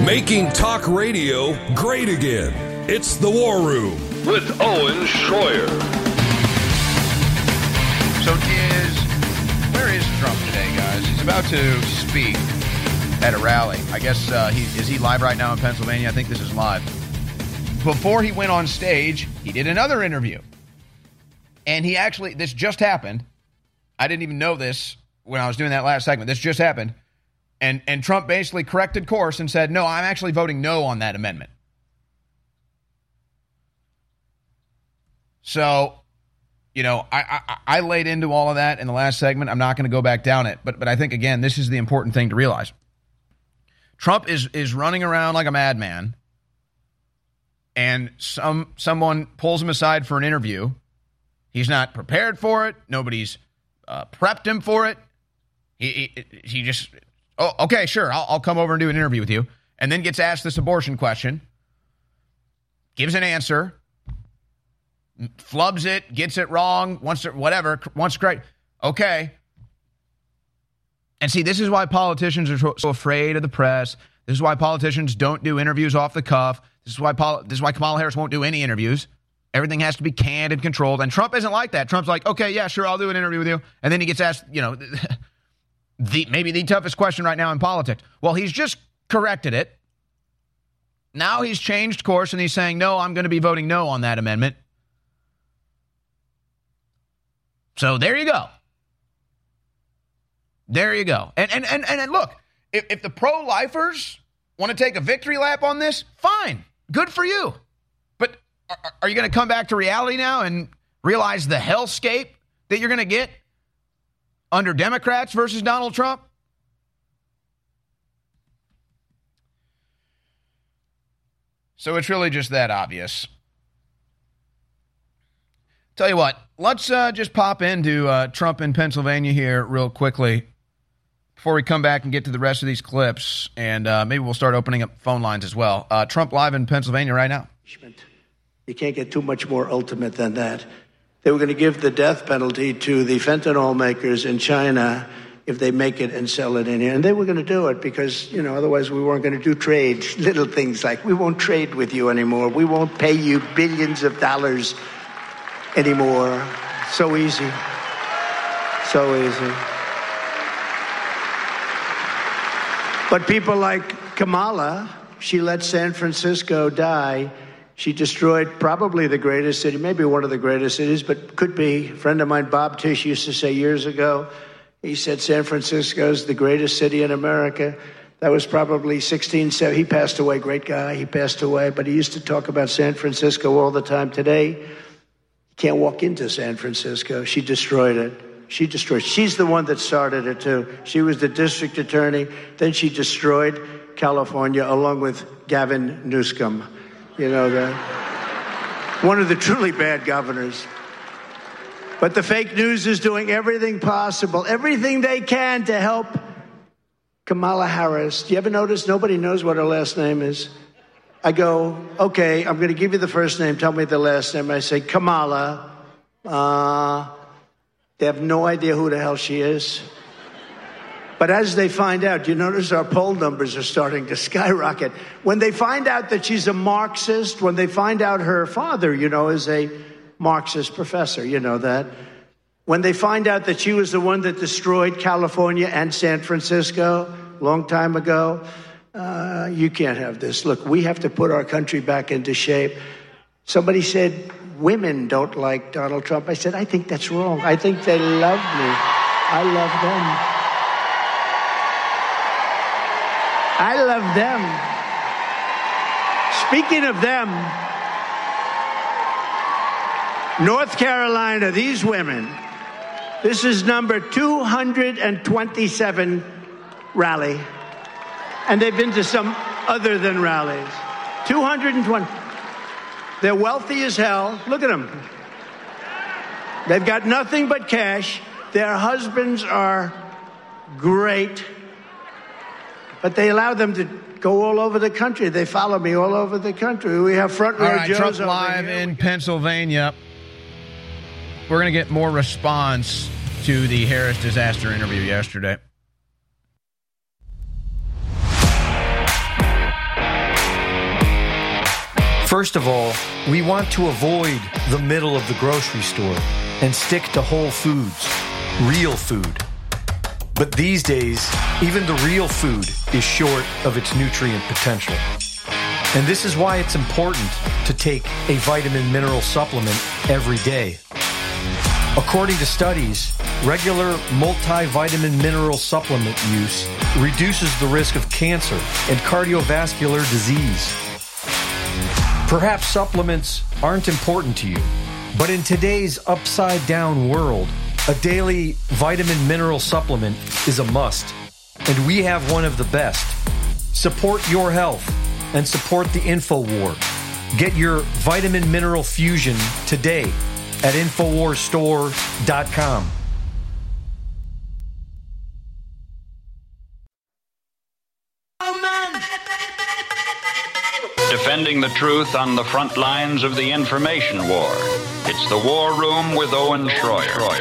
Making talk radio great again. It's The War Room with Owen Schroyer. So where is Trump today, guys? He's about to speak at a rally. I guess, is he live right now in Pennsylvania? I think this is live. Before he went on stage, he did another interview. And this just happened. I didn't even know this when I was doing that last segment. This just happened. And Trump basically corrected course and said, no, I'm actually voting no on that amendment. So, I laid into all of that in the last segment. I'm not going to go back down it. But I think, again, this is the important thing to realize. Trump is running around like a madman. And someone pulls him aside for an interview. He's not prepared for it. Nobody's prepped him for it. He just... Oh, okay, sure. I'll come over and do an interview with you. And then gets asked this abortion question. Gives an answer. Flubs it. Gets it wrong. Wants to correct. Okay. And see, this is why politicians are so afraid of the press. This is why politicians don't do interviews off the cuff. This is why Kamala Harris won't do any interviews. Everything has to be canned and controlled. And Trump isn't like that. Trump's like, okay, yeah, sure, I'll do an interview with you. And then he gets asked, maybe the toughest question right now in politics. Well, he's just corrected it. Now he's changed course and he's saying, no, I'm going to be voting no on that amendment. So there you go. There you go. And look, if the pro-lifers want to take a victory lap on this, fine. Good for you. But are you going to come back to reality now and realize the hellscape that you're going to get under Democrats versus Donald Trump? So it's really just that obvious. Tell you what, let's just pop into Trump in Pennsylvania here real quickly before we come back and get to the rest of these clips, and maybe we'll start opening up phone lines as well. Trump live in Pennsylvania right now. You can't get too much more ultimate than that. They were going to give the death penalty to the fentanyl makers in China if they make it and sell it in here. And they were going to do it because, otherwise we weren't going to do trade. Little things like, we won't trade with you anymore. We won't pay you billions of dollars anymore. So easy. So easy. But people like Kamala, she let San Francisco die. She destroyed probably the greatest city, maybe one of the greatest cities, but could be. A friend of mine, Bob Tisch, used to say years ago, he said San Francisco is the greatest city in America. That was probably 1670. He passed away, great guy. He passed away, but he used to talk about San Francisco all the time. Today, you can't walk into San Francisco. She destroyed it. She's the one that started it, too. She was the district attorney. Then she destroyed California along with Gavin Newsom. You know that. One of the truly bad governors. But the fake news is doing everything possible, everything they can to help Kamala Harris. Do you ever notice nobody knows what her last name is? I go, okay, I'm going to give you the first name. Tell me the last name. I say, Kamala. They have no idea who the hell she is. But as they find out, you notice our poll numbers are starting to skyrocket. When they find out that she's a Marxist, when they find out her father, is a Marxist professor, you know that. When they find out that she was the one that destroyed California and San Francisco a long time ago, you can't have this. Look, we have to put our country back into shape. Somebody said women don't like Donald Trump. I said, I think that's wrong. I think they love me. I love them. I love them. Speaking of them, North Carolina, these women, this is number 227 rally. And they've been to some other than rallies. 220. They're wealthy as hell. Look at them. They've got nothing but cash. Their husbands are great. But they allow them to go all over the country. They follow me all over the country. We have front row Joes Trump live in Pennsylvania. We're going to get more response to the Harris disaster interview yesterday. First of all, we want to avoid the middle of the grocery store and stick to whole foods, real food. But these days, even the real food is short of its nutrient potential. And this is why it's important to take a vitamin mineral supplement every day. According to studies, regular multivitamin mineral supplement use reduces the risk of cancer and cardiovascular disease. Perhaps supplements aren't important to you, but in today's upside-down world, a daily vitamin mineral supplement is a must, and we have one of the best. Support your health and support the InfoWar. Get your vitamin mineral fusion today at InfoWarsStore.com. Defending the truth on the front lines of the information war. It's the War Room with Owen Schroyer.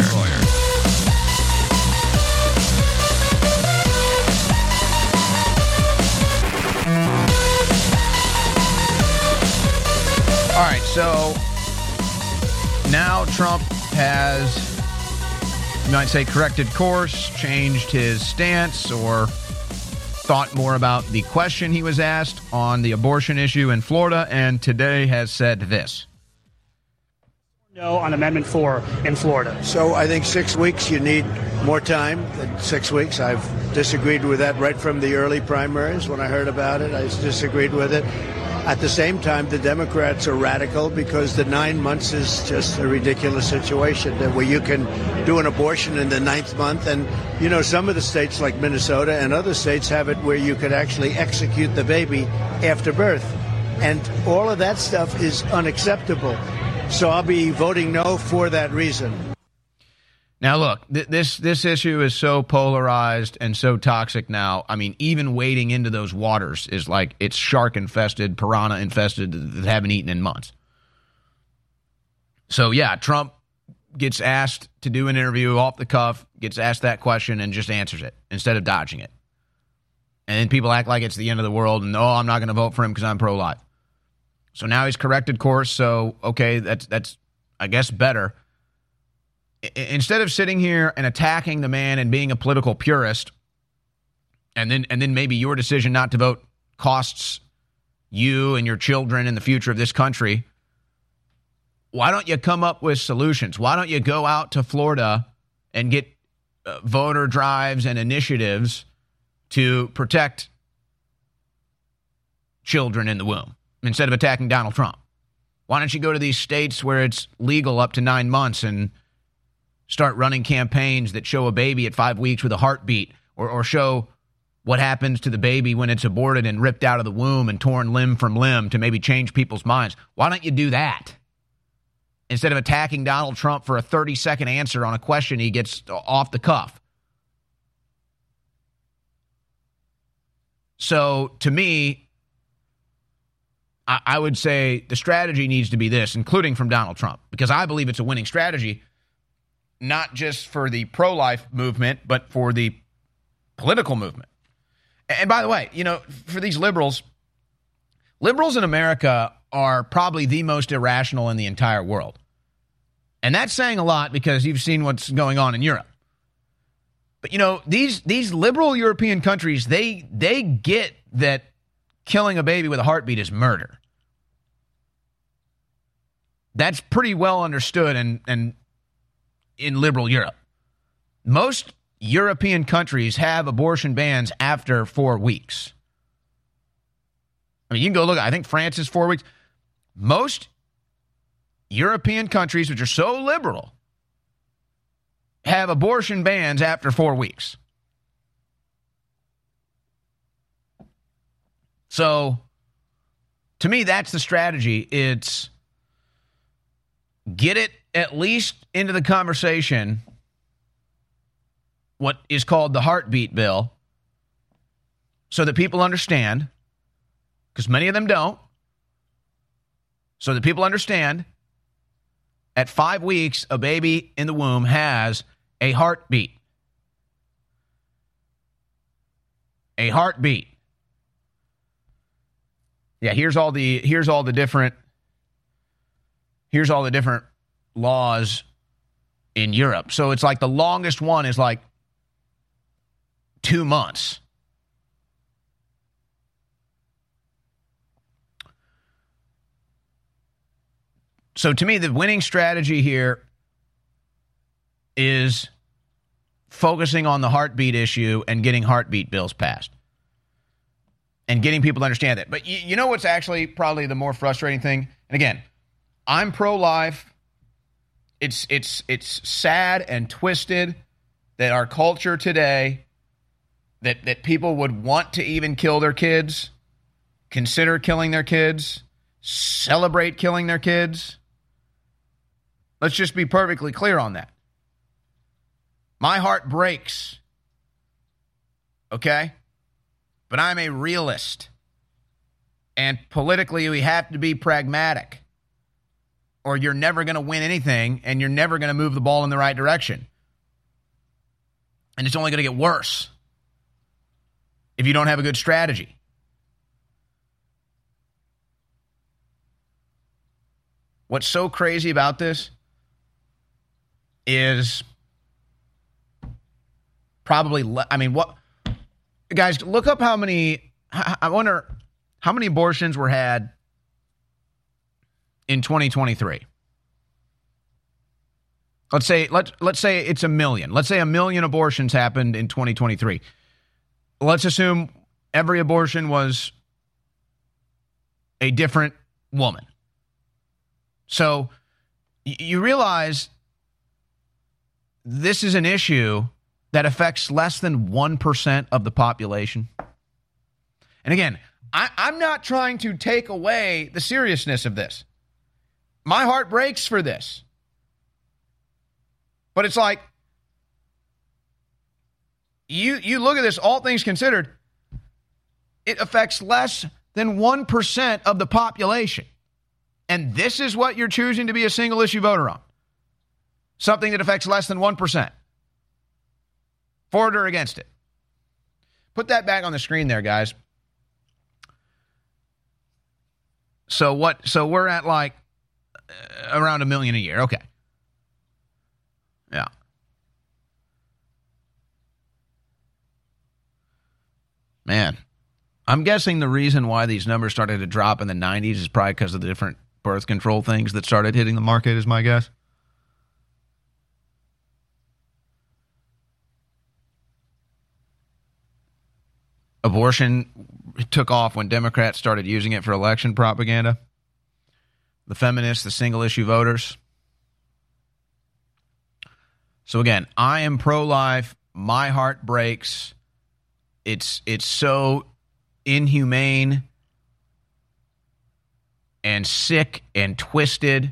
All right, so now Trump has, you might say, corrected course, changed his stance, or thought more about the question he was asked on the abortion issue in Florida, and today has said this. No on Amendment 4 in Florida. So I think 6 weeks, you need more time than 6 weeks. I've disagreed with that right from the early primaries. When I heard about it, I disagreed with it. At the same time, the Democrats are radical because the 9 months is just a ridiculous situation where you can do an abortion in the 9th month. And, you know, some of the states like Minnesota and other states have it where you could actually execute the baby after birth. And all of that stuff is unacceptable. So I'll be voting no for that reason. Now, look, this issue is so polarized and so toxic now. I mean, even wading into those waters is like it's shark-infested, piranha-infested that haven't eaten in months. So, yeah, Trump gets asked to do an interview off the cuff, gets asked that question, and just answers it instead of dodging it. And then people act like it's the end of the world, and, oh, I'm not going to vote for him because I'm pro-life. So now he's corrected course, so, okay, that's I guess, better. Instead of sitting here and attacking the man and being a political purist, and then maybe your decision not to vote costs you and your children and the future of this country, why don't you come up with solutions? Why don't you go out to Florida and get voter drives and initiatives to protect children in the womb instead of attacking Donald Trump? Why don't you go to these states where it's legal up to 9 months and start running campaigns that show a baby at 5 weeks with a heartbeat, or show what happens to the baby when it's aborted and ripped out of the womb and torn limb from limb to maybe change people's minds? Why don't you do that instead of attacking Donald Trump for a 30-second answer on a question he gets off the cuff? So to me, I would say the strategy needs to be this, including from Donald Trump, because I believe it's a winning strategy, not just for the pro-life movement, but for the political movement. And by the way, you know, for these liberals in America are probably the most irrational in the entire world. And that's saying a lot because you've seen what's going on in Europe. But, you know, these liberal European countries, they get that killing a baby with a heartbeat is murder. That's pretty well understood and in liberal Europe. Most European countries have abortion bans after 4 weeks. I mean, you can go look. I think France is 4 weeks. Most European countries, which are so liberal, have abortion bans after 4 weeks. So, to me, that's the strategy. It's get it at least into the conversation, what is called the heartbeat bill, so that people understand, because many of them don't, so that people understand at 5 weeks, a baby in the womb has a heartbeat. A heartbeat. Yeah, here's all the different here's all the different laws in Europe. So it's like the longest one is like 2 months. So to me, the winning strategy here is focusing on the heartbeat issue and getting heartbeat bills passed and getting people to understand that. But you know what's actually probably the more frustrating thing? And again, I'm pro-life. It's sad and twisted that our culture today, that people would want to even kill their kids, consider killing their kids, celebrate killing their kids. Let's just be perfectly clear on that. My heart breaks, okay? But I'm a realist. And politically, we have to be pragmatic, or you're never going to win anything, and you're never going to move the ball in the right direction. And it's only going to get worse if you don't have a good strategy. What's so crazy about this is probably, what, guys, look up how many, I wonder how many abortions were had in 2023. Let's say it's 1 million. Let's say 1 million abortions happened in 2023. Let's assume every abortion was a different woman. So you realize this is an issue that affects less than 1% of the population. And again, I'm not trying to take away the seriousness of this. My heart breaks for this. But it's like, you look at this, all things considered, it affects less than 1% of the population. And this is what you're choosing to be a single issue voter on. Something that affects less than 1%. For it or against it. Put that back on the screen there, guys. So we're at like around 1 million a year. Okay. Yeah. Man, I'm guessing the reason why these numbers started to drop in the 90s is probably because of the different birth control things that started hitting the market, is my guess. Abortion took off when Democrats started using it for election propaganda. The feminists, the single-issue voters. So again, I am pro-life. My heart breaks. It's so inhumane and sick and twisted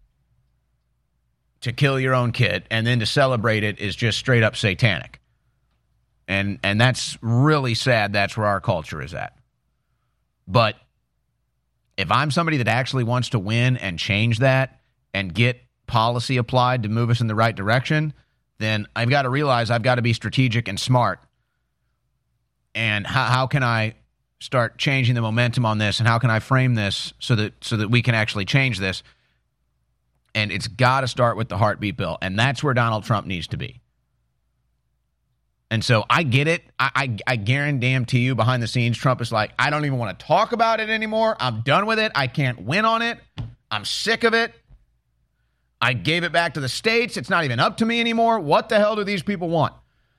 to kill your own kid, and then to celebrate it is just straight up satanic. And that's really sad. That's where our culture is at. But if I'm somebody that actually wants to win and change that and get policy applied to move us in the right direction, then I've got to realize I've got to be strategic and smart. And how can I start changing the momentum on this, and how can I frame this so that we can actually change this? And it's got to start with the heartbeat bill, and that's where Donald Trump needs to be. And so I get it. I guarantee you behind the scenes, Trump is like, I don't even want to talk about it anymore. I'm done with it. I can't win on it. I'm sick of it. I gave it back to the states. It's not even up to me anymore. What the hell do these people want?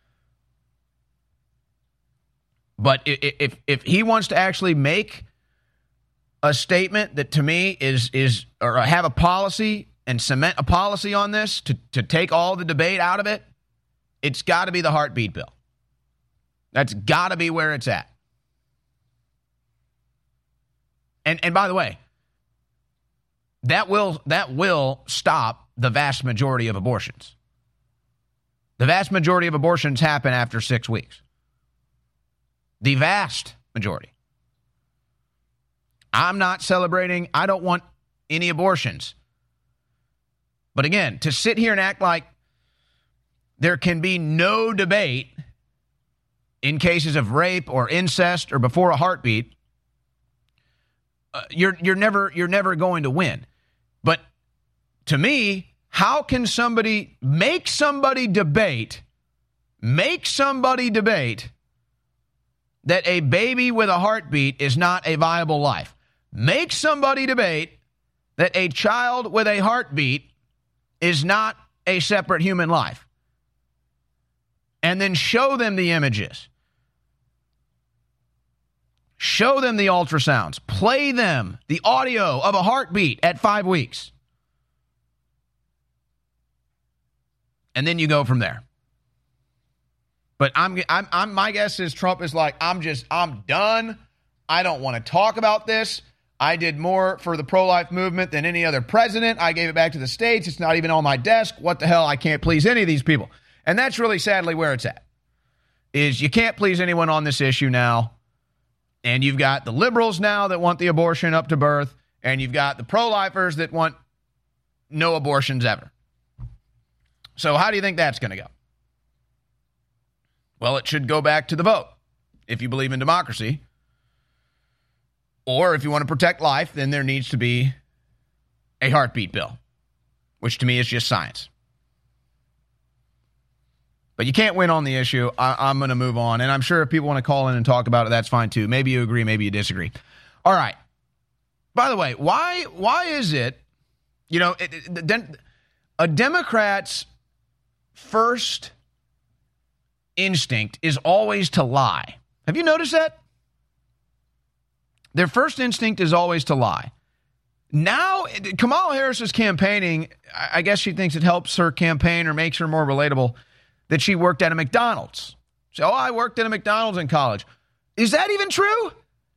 But if he wants to actually make a statement that to me is or have a policy and cement a policy on this to take all the debate out of it, it's got to be the heartbeat bill. That's got to be where it's at. And by the way, that will stop the vast majority of abortions. The vast majority of abortions happen after 6 weeks. The vast majority. I'm not celebrating. I don't want any abortions. But again, to sit here and act like there can be no debate in cases of rape or incest or before a heartbeat, you're never going to win. But to me, how can somebody make somebody debate that a baby with a heartbeat is not a viable life? Make somebody debate that a child with a heartbeat is not a separate human life. And then show them the images. Show them the ultrasounds. Play them the audio of a heartbeat at 5 weeks. And then you go from there. But my guess is Trump is like, I'm done. I don't want to talk about this. I did more for the pro-life movement than any other president. I gave it back to the states. It's not even on my desk. What the hell? I can't please any of these people. And that's really sadly where it's at, is you can't please anyone on this issue now. And you've got the liberals now that want the abortion up to birth. And you've got the pro-lifers that want no abortions ever. So how do you think that's going to go? Well, it should go back to the vote if you believe in democracy. Or if you want to protect life, then there needs to be a heartbeat bill, which to me is just science. But you can't win on the issue. I'm going to move on. And I'm sure if people want to call in and talk about it, that's fine too. Maybe you agree, maybe you disagree. All right. By the way, why is it, a Democrat's first instinct is always to lie. Have you noticed that? Their first instinct is always to lie. Now, Kamala Harris is campaigning. I guess she thinks it helps her campaign or makes her more relatable that she worked at a McDonald's. So, I worked at a McDonald's in college. Is that even true?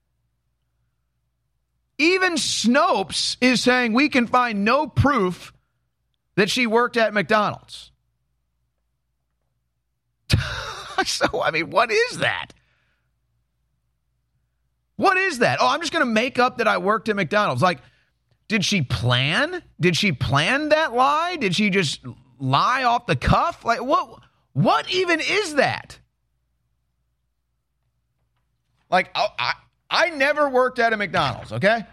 Even Snopes is saying we can find no proof that she worked at McDonald's. So, what is that? What is that? Oh, I'm just going to make up that I worked at McDonald's. Like, did she plan? Did she plan that lie? Did she just lie off the cuff? Like, what even is that? Like, I never worked at a McDonald's, okay?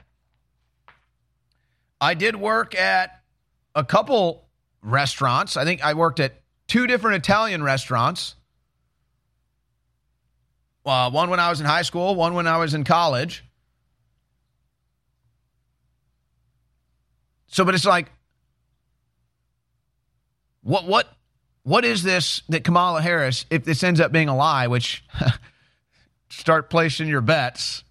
I did work at a couple restaurants. I think I worked at 2 different Italian restaurants. One when I was in high school, one when I was in college. So, but it's like, what is this that Kamala Harris, if this ends up being a lie, which start placing your bets,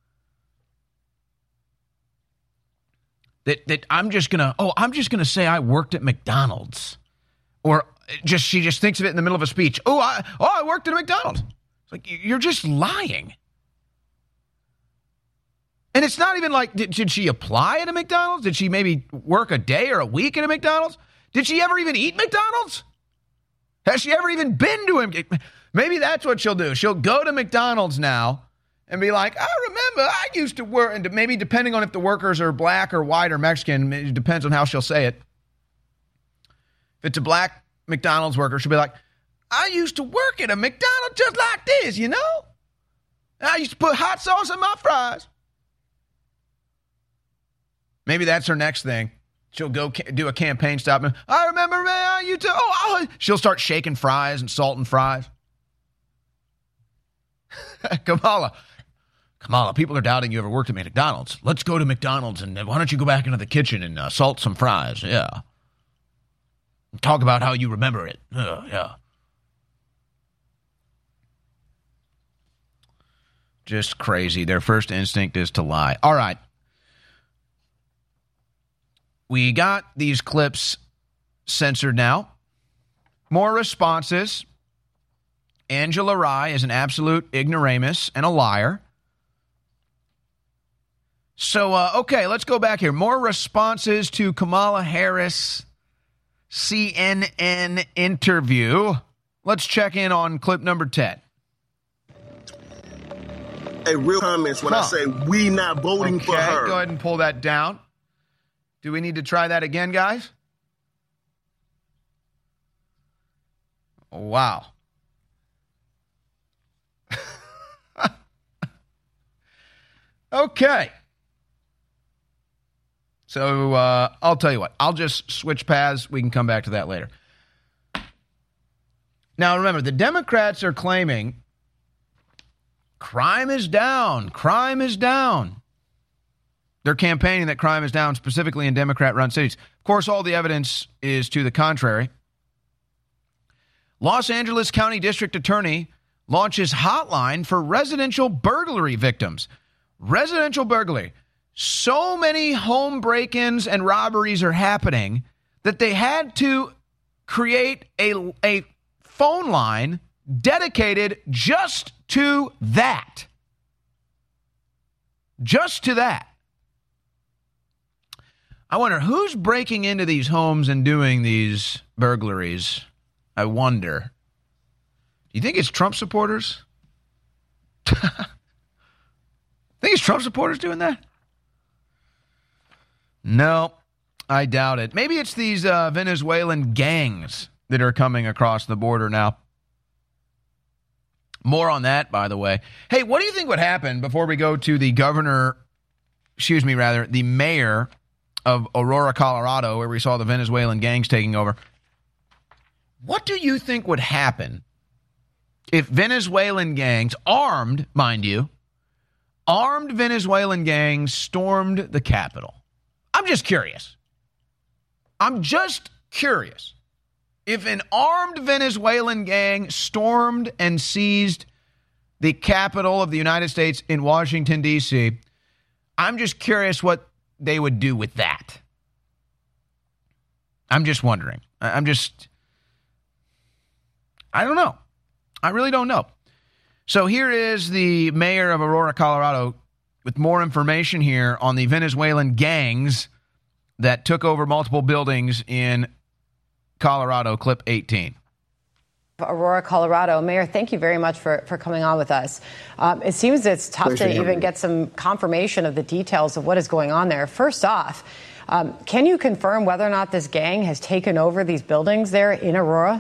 that I'm just gonna say I worked at McDonald's, or she just thinks of it in the middle of a speech. I worked at a McDonald's. It's like, you're just lying. And it's not even like, did she apply at a McDonald's? Did she maybe work a day or a week at a McDonald's? Did she ever even eat McDonald's? Has she ever even been to him? Maybe that's what she'll do. She'll go to McDonald's now and be like, I remember I used to work. And maybe depending on if the workers are black or white or Mexican, it depends on how she'll say it. If it's a black McDonald's worker, she'll be like, I used to work at a McDonald's just like this, you know? I used to put hot sauce on my fries. Maybe that's her next thing. She'll go do a campaign stop. I remember, man, you too. She'll start shaking fries and salting fries. Kamala, people are doubting you ever worked at McDonald's. Let's go to McDonald's and why don't you go back into the kitchen and salt some fries? Yeah. Talk about how you remember it. Yeah. Just crazy. Their first instinct is to lie. All right. We got these clips censored now. More responses. Angela Rye is an absolute ignoramus and a liar. So, okay, let's go back here. More responses to Kamala Harris CNN interview. Let's check in on clip number 10. Real comments when I say we not voting for her. Go ahead and pull that down. Do we need to try that again, guys? Wow. Okay. So I'll tell you what. I'll just switch paths. We can come back to that later. Now, remember, the Democrats are claiming crime is down. Crime is down. They're campaigning that crime is down, specifically in Democrat-run cities. Of course, all the evidence is to the contrary. Los Angeles County District Attorney launches hotline for residential burglary victims. Residential burglary. So many home break-ins and robberies are happening that they had to create a phone line dedicated just to that. Just to that. I wonder who's breaking into these homes and doing these burglaries. I wonder. Do you think it's Trump supporters? Think it's Trump supporters doing that? No, I doubt it. Maybe it's these Venezuelan gangs that are coming across the border now. More on that, by the way. Hey, what do you think would happen before we go to the the mayor of Aurora, Colorado, where we saw the Venezuelan gangs taking over? What do you think would happen if Venezuelan gangs, armed, mind you, armed Venezuelan gangs stormed the Capitol? I'm just curious. If an armed Venezuelan gang stormed and seized the Capitol of the United States in Washington, D.C., I'm just curious what they would do with that. I'm just wondering. I don't know. I really don't know. So here is the mayor of Aurora, Colorado, with more information here on the Venezuelan gangs that took over multiple buildings in Colorado. Clip 18. Aurora, Colorado. Mayor, thank you very much for coming on with us. It seems it's tough to even get some confirmation of the details of what is going on there. First off, can you confirm whether or not this gang has taken over these buildings there in Aurora?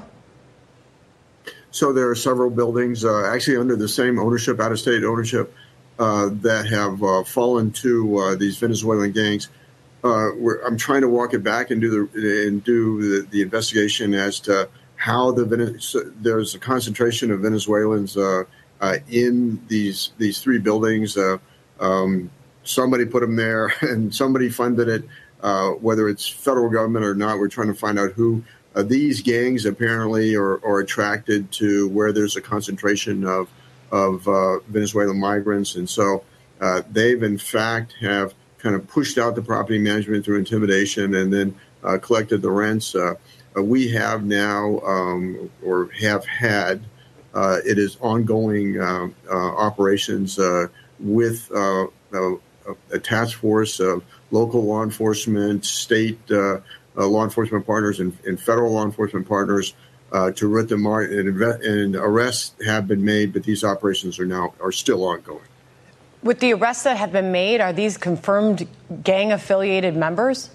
So there are several buildings actually under the same ownership, out-of-state ownership, that have fallen to these Venezuelan gangs. I'm trying to walk it back and do the investigation as to how there's a concentration of Venezuelans in these three buildings. Somebody put them there, and somebody funded it. Whether it's federal government or not, we're trying to find out who. These gangs apparently are attracted to where there's a concentration of Venezuelan migrants, and so they've in fact have kind of pushed out the property management through intimidation and then collected the rents. We have now or have had it is ongoing operations with a task force of local law enforcement, state law enforcement partners, and federal law enforcement partners to root them out. And arrests have been made, but these operations are still ongoing. With the arrests that have been made, are these confirmed gang-affiliated members?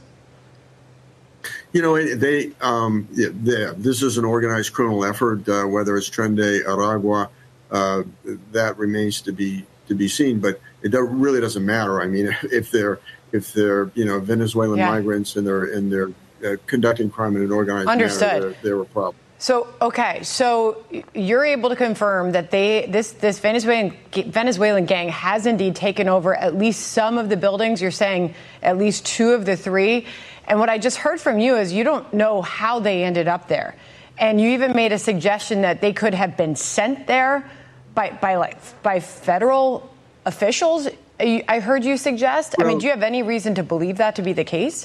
You know, this is an organized criminal effort. Whether it's Tren de Aragua, that remains to be seen. But it really doesn't matter. I mean, if they're Venezuelan migrants and they're conducting crime in an organized manner, they're a problem. So you're able to confirm that this Venezuelan gang has indeed taken over at least some of the buildings. You're saying at least two of the three. And what I just heard from you is you don't know how they ended up there. And you even made a suggestion that they could have been sent there by federal officials. I heard you suggest. Well, I mean, do you have any reason to believe that to be the case?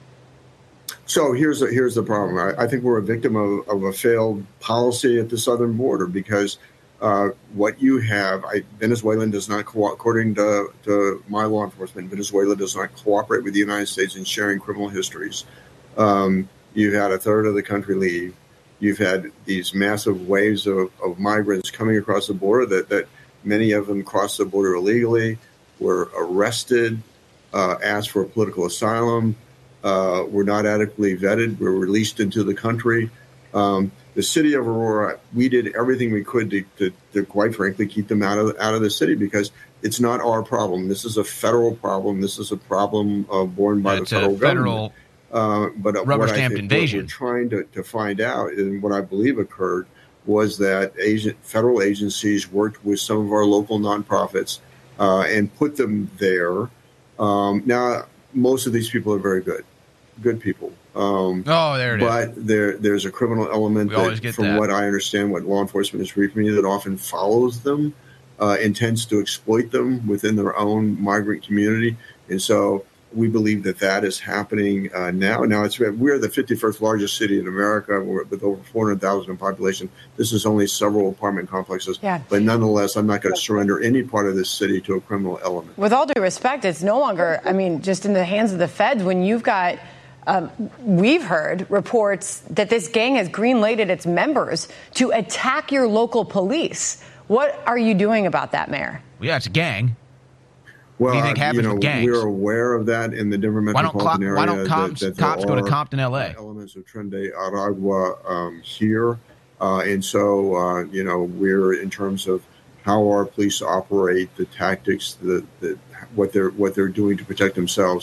So here's the problem. I think we're a victim of a failed policy at the southern border because what you have, Venezuela does not according to my law enforcement, Venezuela does not cooperate with the United States in sharing criminal histories. You've had a third of the country leave. You've had these massive waves of migrants coming across the border that many of them crossed the border illegally, were arrested, asked for political asylum, were not adequately vetted, were released into the country. The city of Aurora, we did everything we could to quite frankly, keep them out of the city because It's not our problem. This is a federal problem. This is a problem borne by the federal government. But rubber-stamped invasion. What we're trying to find out, and what I believe occurred, was that federal agencies worked with some of our local nonprofits and put them there. Now, most of these people are very good people. There it is. But there's a criminal element that, from what I understand, what law enforcement is briefing me, that often follows them, intends to exploit them within their own migrant community. And so we believe that is happening now. Now, we're the 51st largest city in America with over 400,000 in population. This is only several apartment complexes. Yeah. But nonetheless, I'm not going to surrender any part of this city to a criminal element. With all due respect, it's no longer, just in the hands of the feds when you've got, we've heard reports that this gang has green-lighted its members to attack your local police. What are you doing about that, Mayor? Yeah, it's a gang. Well, what do you think happens with gangs? We're aware of that in the Denver metropolitan area. Why don't cops go to Compton, L.A.? Elements of Tren de Aragua here. And so, we're, in terms of how our police operate, the tactics, what they're doing to protect themselves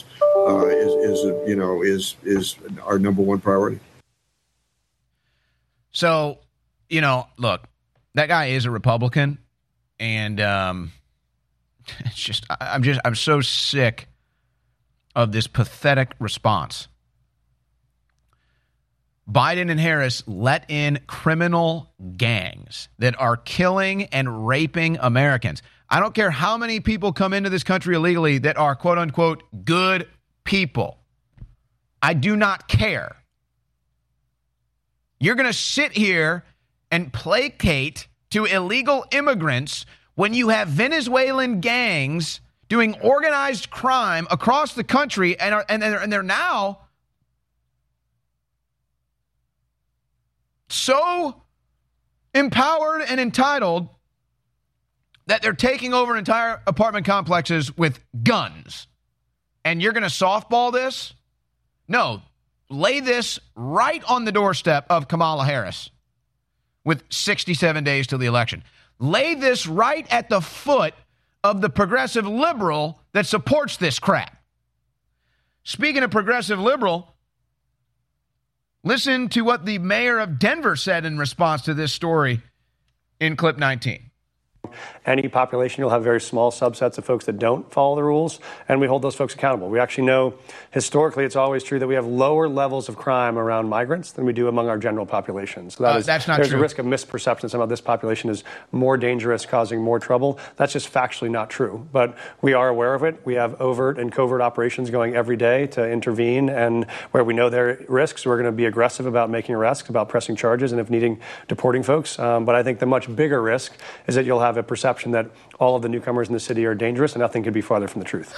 is our number one priority. So, look, that guy is a Republican, and it's just I'm so sick of this pathetic response. Biden and Harris let in criminal gangs that are killing and raping Americans. I don't care how many people come into this country illegally that are, quote unquote, good people. I do not care. You're going to sit here and placate to illegal immigrants when you have Venezuelan gangs doing organized crime across the country, and they're now so empowered and entitled that they're taking over entire apartment complexes with guns. And you're going to softball this? No. Lay this right on the doorstep of Kamala Harris with 67 days till the election. Lay this right at the foot of the progressive liberal that supports this crap. Speaking of progressive liberal, listen to what the mayor of Denver said in response to this story in clip 19. Any population, you'll have very small subsets of folks that don't follow the rules, and we hold those folks accountable. We actually know historically it's always true that we have lower levels of crime around migrants than we do among our general population. So that's not there's true. A risk of misperception somehow this population is more dangerous, causing more trouble. That's just factually not true. But we are aware of it. We have overt and covert operations going every day to intervene, and where we know there are risks, we're going to be aggressive about making arrests, about pressing charges, and if needing, deporting folks. But I think the much bigger risk is that you'll have a perception that all of the newcomers in the city are dangerous, and nothing could be farther from the truth.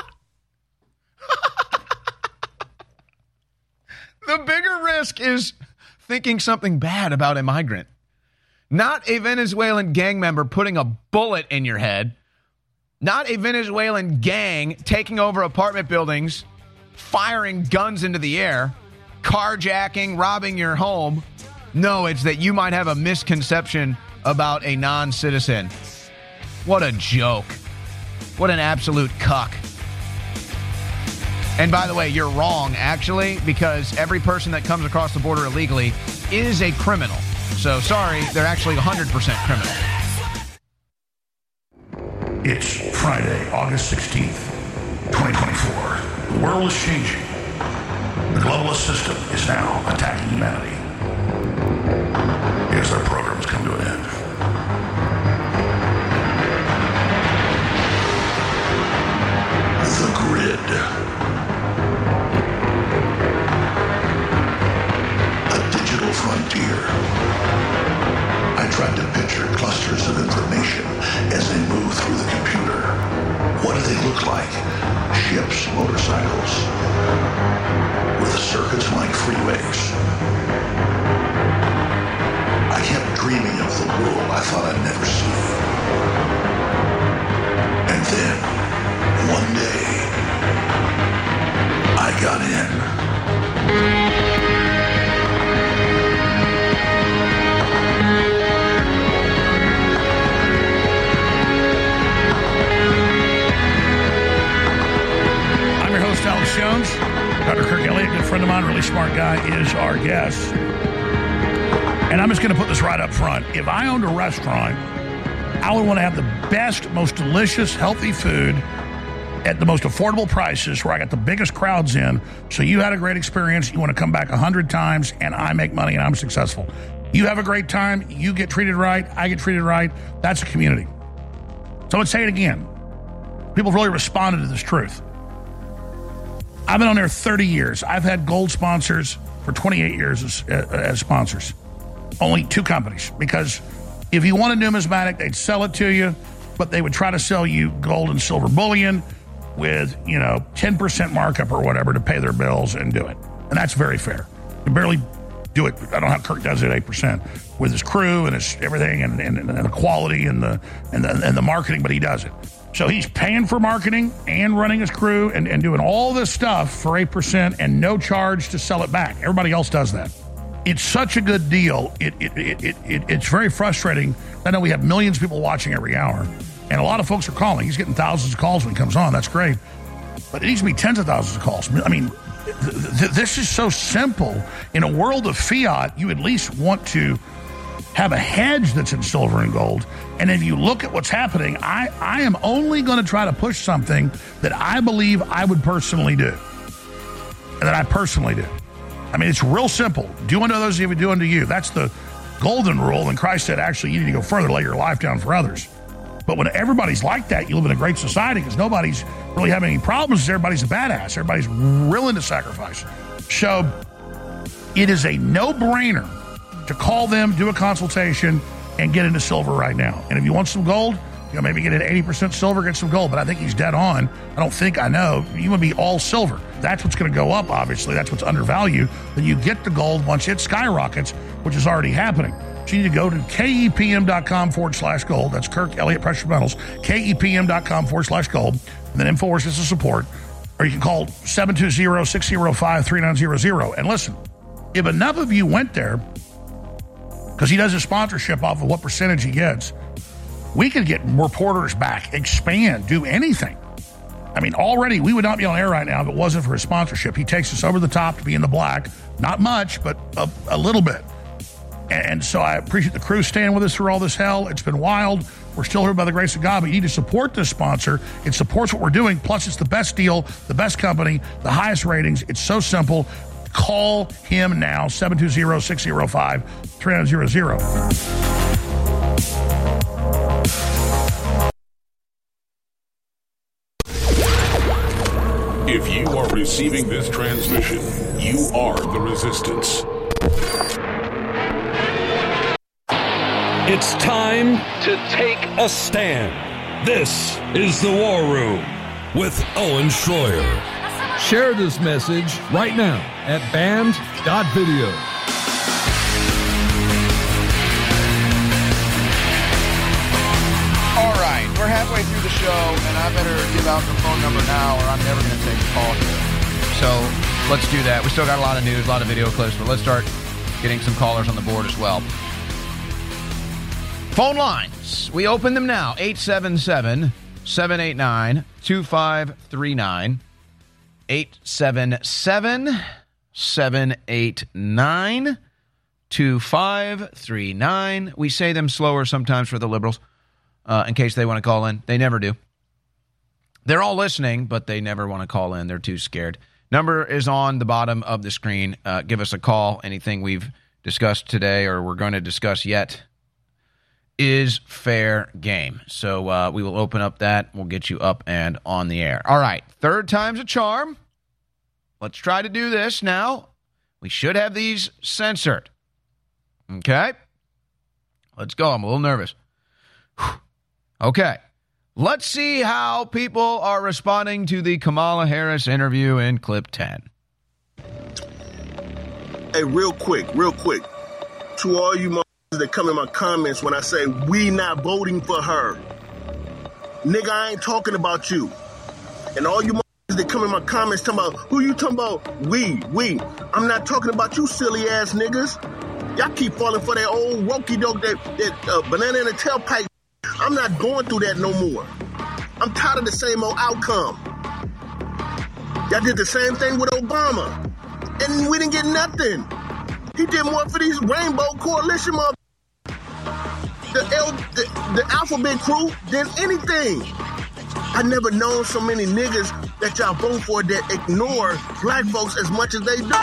The bigger risk is thinking something bad about a migrant, not a Venezuelan gang member putting a bullet in your head, not a Venezuelan gang taking over apartment buildings, firing guns into the air, carjacking, robbing your home. No, it's that you might have a misconception about a non-citizen. What a joke. What an absolute cuck. And by the way, you're wrong, actually, because every person that comes across the border illegally is a criminal. So, sorry, they're actually 100% criminal. It's Friday, August 16th, 2024. The world is changing. The globalist system is now attacking humanity. As their programs come to an end. The grid. A digital frontier. I tried to picture clusters of information as they move through the computer. What do they look like? Ships, motorcycles, with circuits like freeways. I kept dreaming of the world I thought I'd never see. And then, one day, I got in. friend of mine, really smart guy, is our guest. And I'm just going to put this right up front. If I owned a restaurant, I would want to have the best, most delicious, healthy food at the most affordable prices where I got the biggest crowds in. So you had a great experience. You want to come back 100 times and I make money and I'm successful. You have a great time. You get treated right. I get treated right. That's a community. So let's say it again. People have really responded to this truth. I've been on there 30 years. I've had gold sponsors for 28 years as sponsors. Only 2 companies. Because if you want a numismatic, they'd sell it to you, but they would try to sell you gold and silver bullion with, 10% markup or whatever to pay their bills and do it. And that's very fair. You barely do it. I don't know how Kirk does it at 8% with his crew and his everything and the quality and the marketing, but he does it. So he's paying for marketing and running his crew and doing all this stuff for 8% and no charge to sell it back. Everybody else does that. It's such a good deal. It's very frustrating. I know we have millions of people watching every hour, and a lot of folks are calling. He's getting thousands of calls when he comes on. That's great. But it needs to be tens of thousands of calls. I mean, this is so simple. In a world of fiat, you at least want to have a hedge that's in silver and gold. And if you look at what's happening, I am only going to try to push something that I believe I would personally do. And that I personally do. I mean, it's real simple. Do unto others as you would do unto you. That's the golden rule. And Christ said, actually, you need to go further, lay your life down for others. But when everybody's like that, you live in a great society because nobody's really having any problems. Everybody's a badass. Everybody's willing to sacrifice. So it is a no-brainer to call them, do a consultation, and get into silver right now. And if you want some gold, maybe get it 80% silver, get some gold. But I think he's dead on. I know. You want to be all silver. That's what's going to go up, obviously. That's what's undervalued. Then you get the gold once it skyrockets, which is already happening. So you need to go to KEPM.com/gold. That's Kirk Elliott Precious Metals. KEPM.com/gold. And then InfoWars is the support. Or you can call 720-605-3900. And listen, if enough of you went there, because he does his sponsorship off of what percentage he gets, we could get reporters back, expand, do anything. I mean, already we would not be on air right now if it wasn't for his sponsorship. He takes us over the top to be in the black. Not much, but a little bit. And so I appreciate the crew staying with us through all this hell. It's been wild. We're still here by the grace of God, but you need to support this sponsor. It supports what we're doing. Plus, it's the best deal, the best company, the highest ratings. It's so simple. Call him now, 720-605-3900. If you are receiving this transmission, you are the resistance. It's time to take a stand. This is the War Room with Owen Schroyer. Share this message right now at band.video. All right, we're halfway through the show, and I better give out the phone number now, or I'm never going to take a call here. So let's do that. We still got a lot of news, a lot of video clips, but let's start getting some callers on the board as well. Phone lines. We open them now. 877-789-2539. 877-789-2539. We say them slower sometimes for the liberals in case they want to call in. They never do. They're all listening, but they never want to call in. They're too scared. Number is on the bottom of the screen. Give us a call. Anything we've discussed today or we're going to discuss yet is fair game. So we will open up that. We'll get you up and on the air. All right. Third time's a charm. Let's try to do this now. We should have these censored. Okay. Let's go. I'm a little nervous. Okay. Let's see how people are responding to the Kamala Harris interview in clip 10. Hey, real quick. To all you that come in my comments when I say we not voting for her. Nigga, I ain't talking about you. And all you that come in my comments talking about, who you talking about? We. I'm not talking about you silly ass niggas. Y'all keep falling for that old wokey doke, that banana in a tailpipe. I'm not going through that no more. I'm tired of the same old outcome. Y'all did the same thing with Obama. and we didn't get nothing. He did more for these Rainbow Coalition the Alphabet Crew than anything. I never known so many niggas that y'all vote for that ignore black folks as much as they do.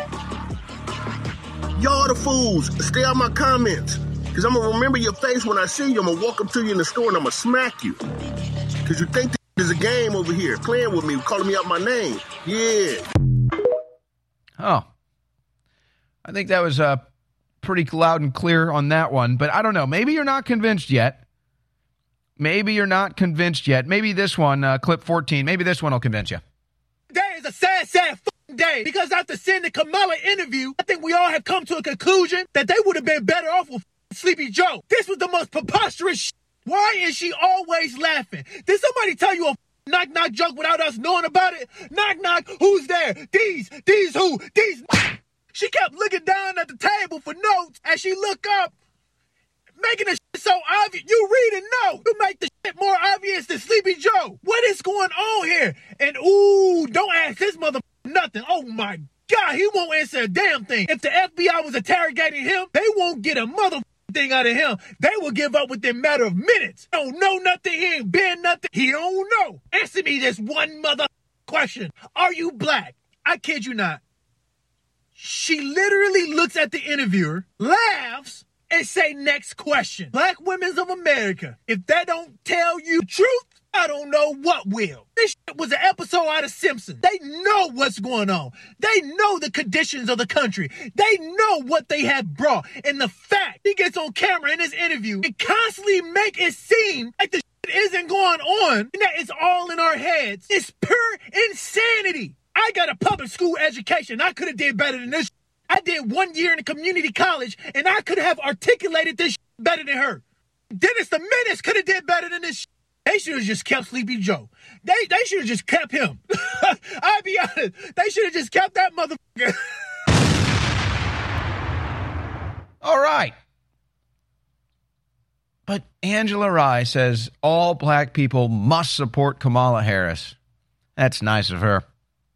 Y'all the fools. Stay out my comments. Because I'm going to remember your face when I see you. I'm going to walk up to you in the store and I'm going to smack you. Because you think there's a game over here playing with me, calling me out my name. Yeah. Oh. I think that was pretty loud and clear on that one. But I don't know. Maybe you're not convinced yet. Maybe this one, clip 14, maybe this one will convince you. Today is a sad day because after seeing the Kamala interview, I think we all have come to a conclusion that they would have been better off with Sleepy Joe. This was the most preposterous shit. Why is she always laughing? Did somebody tell you a knock-knock joke without us knowing about it? Knock-knock, who's there? These who? These. She kept looking down at the table for notes as she looked up, making the shit so obvious. You read and know. You make the shit more obvious than Sleepy Joe. What is going on here? And ooh, don't ask this mother nothing. Oh my God, he won't answer a damn thing. If the FBI was interrogating him, they won't get a mother thing out of him. They will give up within a matter of minutes. Don't know nothing. He ain't been nothing. He don't know. Answer me this one mother question. Are you black? I kid you not. She literally looks at the interviewer, laughs, and say, next question. Black women of America, if that don't tell you the truth, I don't know what will. This shit was an episode out of Simpsons. They know what's going on. They know the conditions of the country. They know what they have brought. And the fact he gets on camera in his interview and constantly make it seem like the shit isn't going on and that it's all in our heads. It's pure insanity. I got a public school education. I could have did better than this. I did 1 year in a community college, and I could have articulated this better than her. Dennis the Menace could have did better than this. They should have just kept Sleepy Joe. They should have just kept him. I'll be honest. They should have just kept that motherfucker. All right. But Angela Rye says all black people must support Kamala Harris. That's nice of her.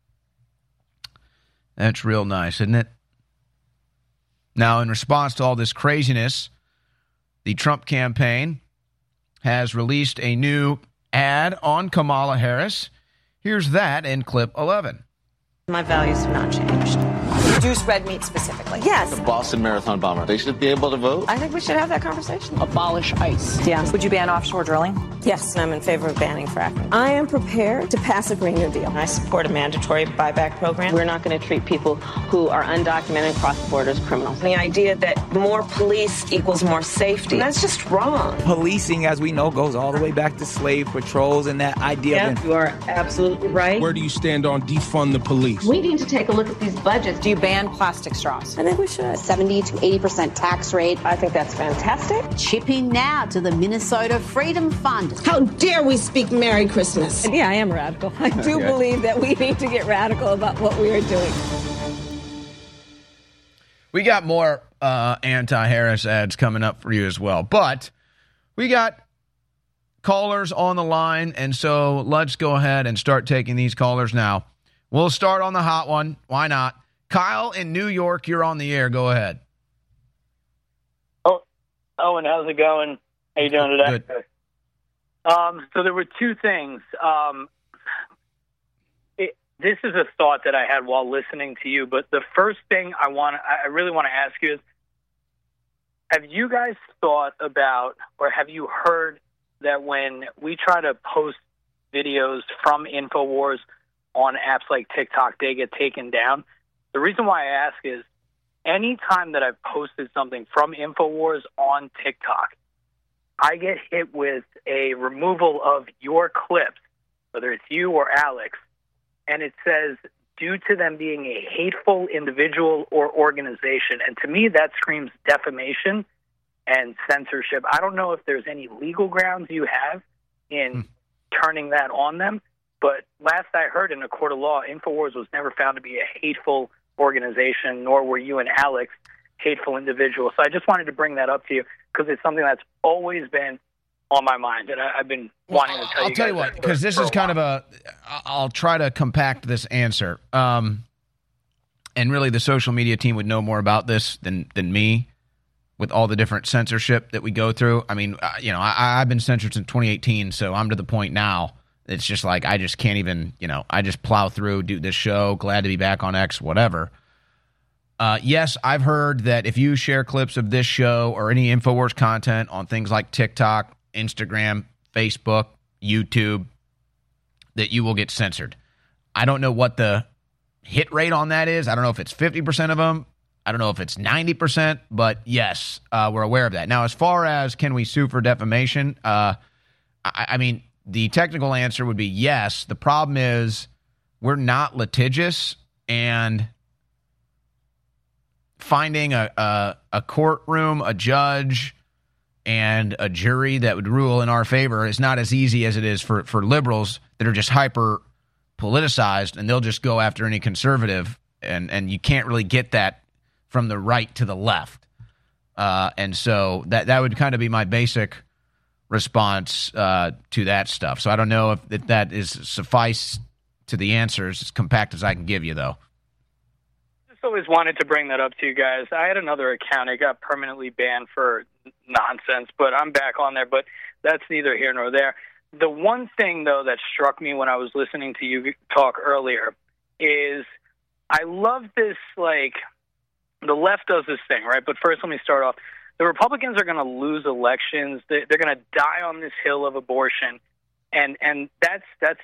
That's real nice, isn't it? Now, in response to all this craziness, the Trump campaign has released a new ad on Kamala Harris. Here's that in clip 11. My values have not changed. Reduce red meat specifically. Yes. The Boston Marathon bomber. They should be able to vote. I think we should have that conversation. Abolish ICE. Yes. Would you ban offshore drilling? Yes. I'm in favor of banning fracking. I am prepared to pass a Green New Deal. I support a mandatory buyback program. We're not going to treat people who are undocumented across the border as criminals. The idea that more police equals more safety, that's just wrong. Policing, as we know, goes all the way back to slave patrols and that idea. You are absolutely right. Where do you stand on defund the police? We need to take a look at these budgets. Do you ban plastic straws? I think we should. 70 to 80% tax rate. I think that's fantastic. Chip in now to the Minnesota Freedom Fund. How dare we speak Merry Christmas? Yeah, I am radical. I do believe that we need to get radical about what we are doing. We got more anti-Harris ads coming up for you as well. But we got callers on the line, and so let's go ahead and start taking these callers now. We'll start on the hot one. Why not? Kyle in New York, you're on the air. Go ahead. Oh, Owen, how's it going? How you doing today? Good. So there were two things. This is a thought that I had while listening to you, but the first thing I really want to ask you is, have you guys thought about, or have you heard that when we try to post videos from InfoWars on apps like TikTok, they get taken down? The reason why I ask is, any time that I've posted something from InfoWars on TikTok, I get hit with a removal of your clips, whether it's you or Alex, and it says, due to them being a hateful individual or organization. And to me, that screams defamation and censorship. I don't know if there's any legal grounds you have in turning that on them, but last I heard in a court of law, InfoWars was never found to be a hateful organization, nor were you and Alex hateful individuals. So I just wanted to bring that up to you because it's something that's always been on my mind, and I've been wanting to tell you. I'll tell you what, because this is kind of I'll try to compact this answer. And really, the social media team would know more about this than me, with all the different censorship that we go through. I mean, I've been censored since 2018, so I'm to the point now. It's just like I just can't even, I just plow through, do this show, glad to be back on X, whatever. Yes, I've heard that if you share clips of this show or any InfoWars content on things like TikTok, Instagram, Facebook, YouTube, that you will get censored. I don't know what the hit rate on that is. I don't know if it's 50% of them. I don't know if it's 90%, but yes, we're aware of that. Now, as far as can we sue for defamation, I mean, the technical answer would be yes. The problem is we're not litigious, and finding a courtroom, a judge, and a jury that would rule in our favor is not as easy as it is for liberals that are just hyper politicized, and they'll just go after any conservative, and you can't really get that from the right to the left. And so that would kind of be my basic response to that stuff. So I don't know if that is suffice to the answers, as compact as I can give you, though. I just always wanted to bring that up to you guys. I had another account. It got permanently banned for nonsense, but I'm back on there. But that's neither here nor there. The one thing, though, that struck me when I was listening to you talk earlier is I love this, like, the left does this thing, right? But first, let me start off. The Republicans are going to lose elections. They're going to die on this hill of abortion, and that's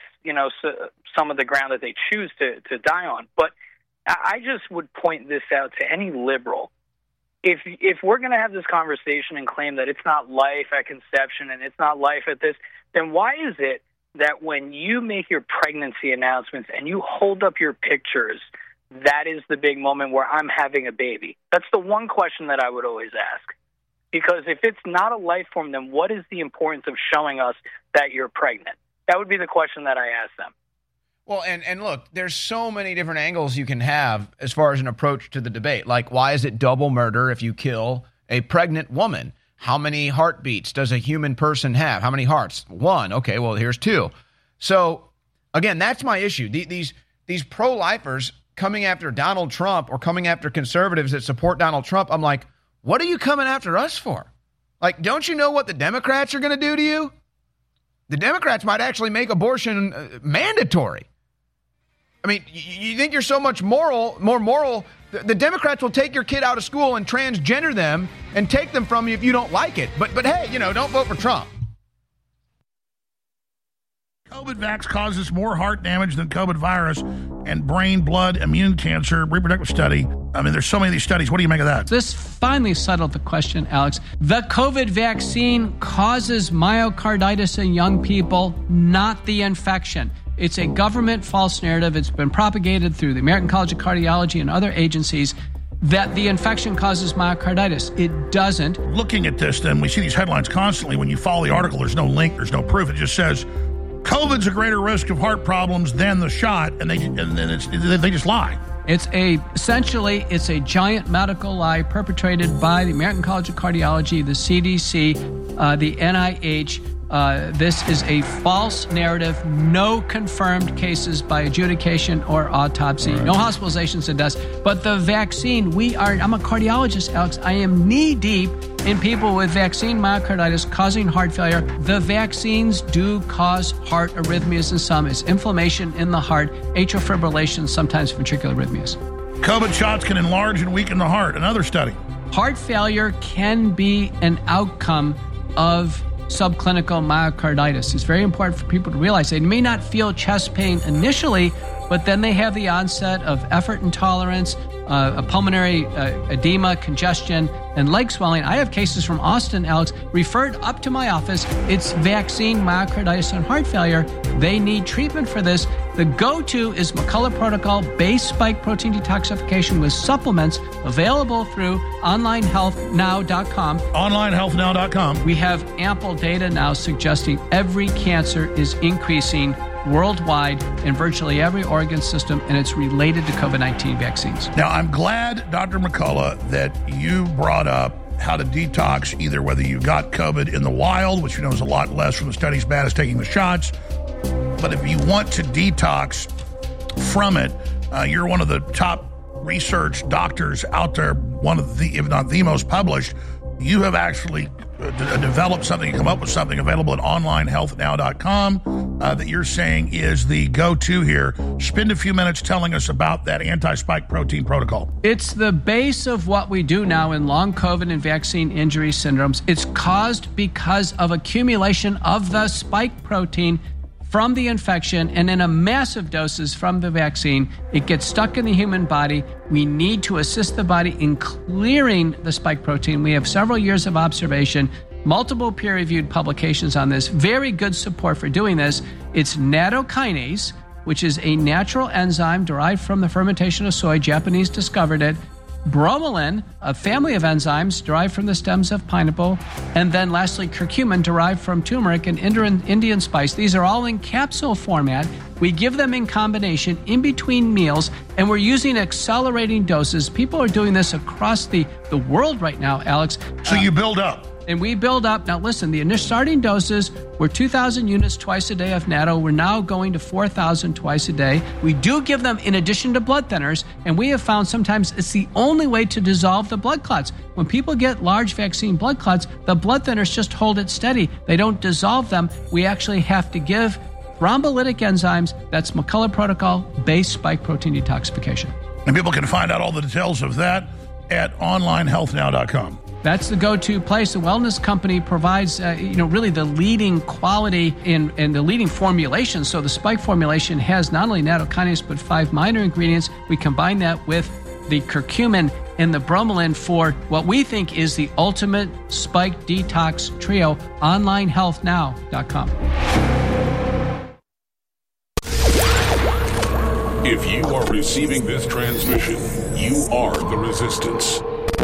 some of the ground that they choose to die on. But I just would point this out to any liberal. If we're going to have this conversation and claim that it's not life at conception and it's not life at this, then why is it that when you make your pregnancy announcements and you hold up your pictures, that is the big moment where I'm having a baby? That's the one question that I would always ask. Because if it's not a life form, then what is the importance of showing us that you're pregnant? That would be the question that I ask them. Well, and look, there's so many different angles you can have as far as an approach to the debate. Like, why is it double murder if you kill a pregnant woman? How many heartbeats does a human person have? How many hearts? One. Okay, well, here's two. So, again, that's my issue. These pro-lifers coming after Donald Trump or coming after conservatives that support Donald Trump, I'm like, what are you coming after us for? Like, don't you know what the Democrats are going to do to you? The Democrats might actually make abortion mandatory. I mean, you think you're so much more moral. The Democrats will take your kid out of school and transgender them and take them from you if you don't like it. But hey, don't vote for Trump. COVID vax causes more heart damage than COVID virus and brain, blood, immune cancer, reproductive study. I mean, there's so many of these studies. What do you make of that? This finally settled the question, Alex. The COVID vaccine causes myocarditis in young people, not the infection. It's a government false narrative. It's been propagated through the American College of Cardiology and other agencies that the infection causes myocarditis. It doesn't. Looking at this, then, we see these headlines constantly. When you follow the article, there's no link, there's no proof. It just says COVID's a greater risk of heart problems than the shot, and they just lie. Essentially it's a giant medical lie perpetrated by the American College of Cardiology, the CDC, the NIH. This is a false narrative. No confirmed cases by adjudication or autopsy. Right. No hospitalizations and deaths. But the vaccine, I'm a cardiologist, Alex. I am knee deep in people with vaccine myocarditis causing heart failure. The vaccines do cause heart arrhythmias in some. It's inflammation in the heart, atrial fibrillation, sometimes ventricular arrhythmias. COVID shots can enlarge and weaken the heart. Another study. Heart failure can be an outcome of subclinical myocarditis. It's very important for people to realize they may not feel chest pain initially, but then they have the onset of effort intolerance, pulmonary edema, congestion, and leg swelling. I have cases from Austin, Alex, referred up to my office. It's vaccine myocarditis and heart failure. They need treatment for this. The go-to is McCullough Protocol base spike protein detoxification with supplements available through onlinehealthnow.com. Onlinehealthnow.com. We have ample data now suggesting every cancer is increasing worldwide in virtually every organ system, and it's related to COVID-19 vaccines. Now, I'm glad, Dr. McCullough, that you brought up how to detox, either whether you got COVID in the wild, which you know is a lot less from the studies bad as taking the shots, but if you want to detox from it, you're one of the top research doctors out there, one of the, if not the most published. You have actually developed something and come up with something available at onlinehealthnow.com that you're saying is the go-to here. Spend a few minutes telling us about that anti-spike protein protocol. It's the base of what we do now in long COVID and vaccine injury syndromes. It's caused because of accumulation of the spike protein from the infection, and in a massive doses from the vaccine, it gets stuck in the human body. We need to assist the body in clearing the spike protein. We have several years of observation, multiple peer-reviewed publications on this, very good support for doing this. It's nattokinase, which is a natural enzyme derived from the fermentation of soy. Japanese discovered it. Bromelain, a family of enzymes derived from the stems of pineapple, and then lastly curcumin, derived from turmeric and Indian spice. These are all in capsule format. We give them in combination in between meals, and we're using accelerating doses. People are doing this across the world right now, Alex. So you build up. And we build up. Now, listen, the initial starting doses were 2,000 units twice a day of natto. We're now going to 4,000 twice a day. We do give them in addition to blood thinners, and we have found sometimes it's the only way to dissolve the blood clots. When people get large vaccine blood clots, the blood thinners just hold it steady. They don't dissolve them. We actually have to give thrombolytic enzymes. That's McCullough protocol-based spike protein detoxification. And people can find out all the details of that at onlinehealthnow.com. That's the go-to place. The wellness company provides, really the leading quality and the leading formulation. So the spike formulation has not only nattokinase, but 5 minor ingredients. We combine that with the curcumin and the bromelain for what we think is the ultimate spike detox trio. OnlineHealthNow.com. If you are receiving this transmission, you are the resistance.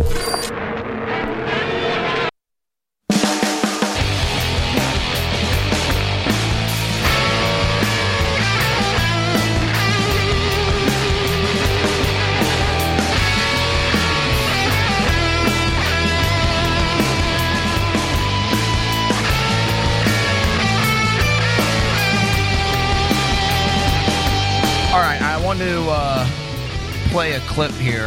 Play a clip here.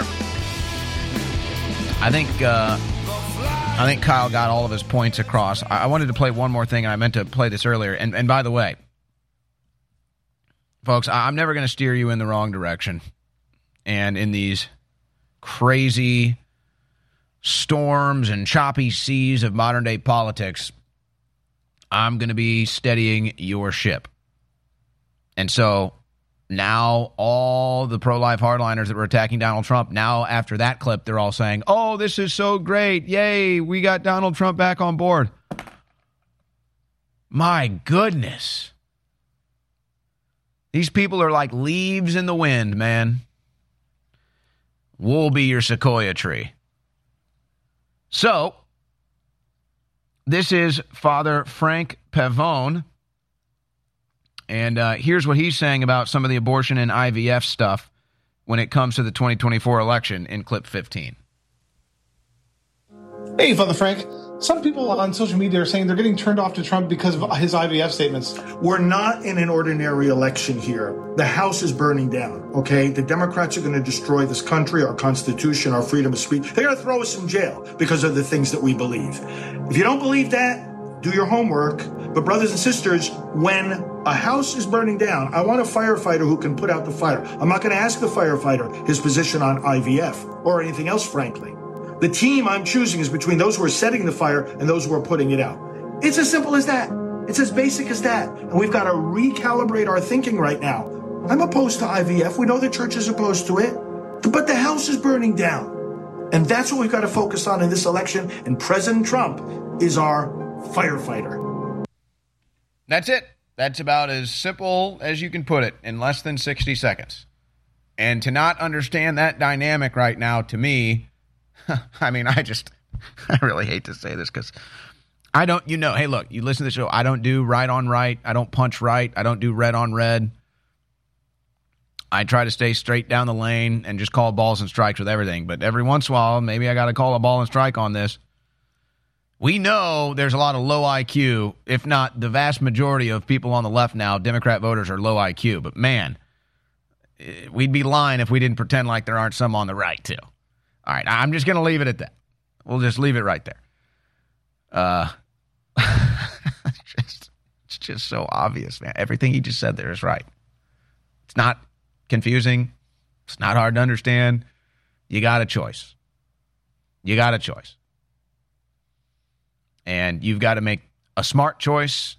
I think Kyle got all of his points across. I wanted to play one more thing, and I meant to play this earlier. And by the way, folks, I'm never going to steer you in the wrong direction. And in these crazy storms and choppy seas of modern day politics, I'm going to be steadying your ship. And so now all the pro-life hardliners that were attacking Donald Trump, now after that clip, they're all saying, oh, this is so great. Yay, we got Donald Trump back on board. My goodness. These people are like leaves in the wind, man. We'll be your sequoia tree. So, this is Father Frank Pavone. And here's what he's saying about some of the abortion and IVF stuff when it comes to the 2024 election in clip 15. Hey, Father Frank. Some people on social media are saying they're getting turned off to Trump because of his IVF statements. We're not in an ordinary election here. The House is burning down, okay? The Democrats are going to destroy this country, our Constitution, our freedom of speech. They're going to throw us in jail because of the things that we believe. If you don't believe that, do your homework. But brothers and sisters, when a house is burning down, I want a firefighter who can put out the fire. I'm not going to ask the firefighter his position on IVF or anything else, frankly. The team I'm choosing is between those who are setting the fire and those who are putting it out. It's as simple as that. It's as basic as that. And we've got to recalibrate our thinking right now. I'm opposed to IVF. We know the church is opposed to it. But the house is burning down. And that's what we've got to focus on in this election. And President Trump is our firefighter. That's it. That's about as simple as you can put it in less than 60 seconds. And to not understand that dynamic right now, to me, I mean, I really hate to say this because I don't, hey, look, you listen to the show. I don't do right on right. I don't punch right. I don't do red on red. I try to stay straight down the lane and just call balls and strikes with everything. But every once in a while, maybe I got to call a ball and strike on this. We know there's a lot of low IQ, if not the vast majority of people on the left now, Democrat voters are low IQ. But man, we'd be lying if we didn't pretend like there aren't some on the right, too. All right, I'm just going to leave it at that. We'll just leave it right there. It's just so obvious, man. Everything he just said there is right. It's not confusing. It's not hard to understand. You got a choice. You got a choice. And you've got to make a smart choice.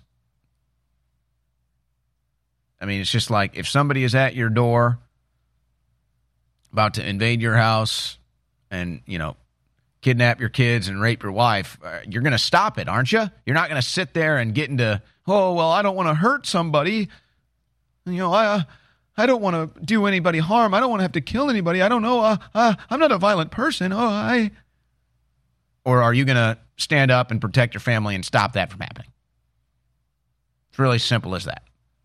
I mean, it's just like if somebody is at your door about to invade your house and, kidnap your kids and rape your wife, you're going to stop it, aren't you? You're not going to sit there and get into, I don't want to hurt somebody. I don't want to do anybody harm. I don't want to have to kill anybody. I don't know. I'm not a violent person. Or are you going to stand up and protect your family and stop that from happening? It's really simple as that.